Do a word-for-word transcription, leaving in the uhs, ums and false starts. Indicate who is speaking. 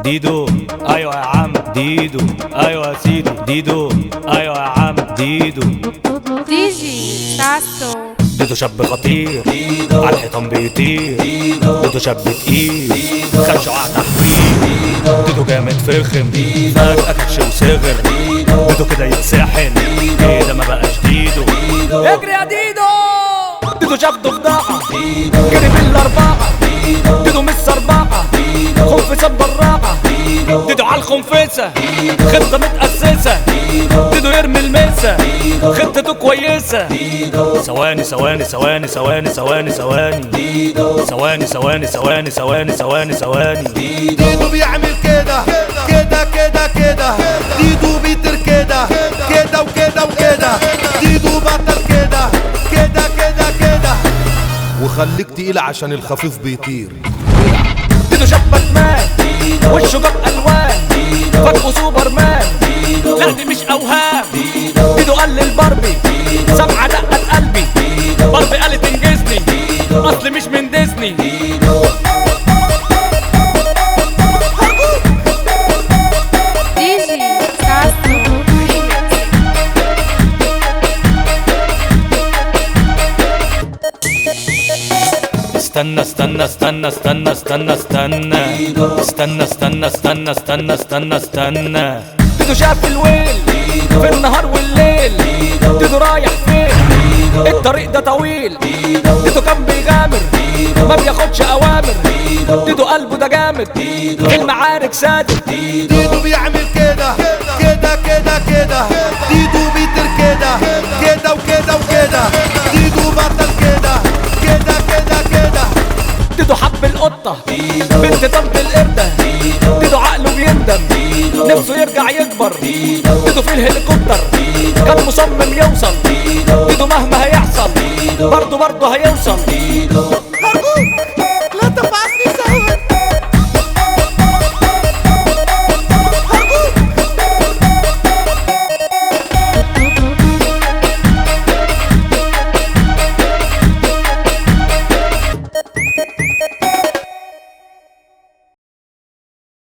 Speaker 1: ديدو ايوه يا عم ديدو، ايوه يا سيدي ديدو، ايوه يا عم ديدو.
Speaker 2: ديجي ساسو
Speaker 1: ديدو شاب خطير على الحيطان بيطير، ديدو شاب تقيل خد شعاع تحويل، ديدو جامد فخم فجأة كاتش وصغر، ديدو كده يتساحن كده ما بقاش ديدو. اجري يا ديدو، ديدو شاف ضفدعة جري بالاربعة، ديدو مش سربعة خنفسة براعة، ديدو عالخنفسة خطة متأسسة، ديدو يرمي المسة خطته كويسة. ثواني ثواني ثواني ثواني ثواني ثواني ثواني ثواني ثواني ثواني ثواني ثواني.
Speaker 3: ديدو بيعمل كده كده كده كده، ديدو بيطير كده كده وكده وكده، ديدو بطل كده كده كده كده. وخليك تقيل عشان الخفيف بيطير.
Speaker 1: ديدو شاب باتمان وشه جاب الوان فجأة سوبر مان، لا دي مش اوهام، ديدو قال للباربي سمعة دقة قلبي، باربي قالت انجزني اصل مش من ديزني.
Speaker 2: ديجي ساسو
Speaker 1: استنى استنى استنى استنى استنى استنى استنى استنى استنى استنى استنى استنى. ديدو شاف الويل في النهار والليل، ديدو رايح فين الطريق ده طويل، ديدو كان بيغامر ما بياخدش اوامر، ديدو قلبه ده جامد في المعارك سادد.
Speaker 3: ديدو بيعمل كده كده كده كده، ديدو بيطير كده كده وكده وكده، ديدو بطل كده كده كده كده.
Speaker 1: ديدو حب القطة بنت طنط القردة، ديدو عقله بيندم نفسه يرجع يكبر، ديدو في الهليكوبتر كان مصمم يوصل، ديدو مهما هيحصل برضه برضه هيوصل.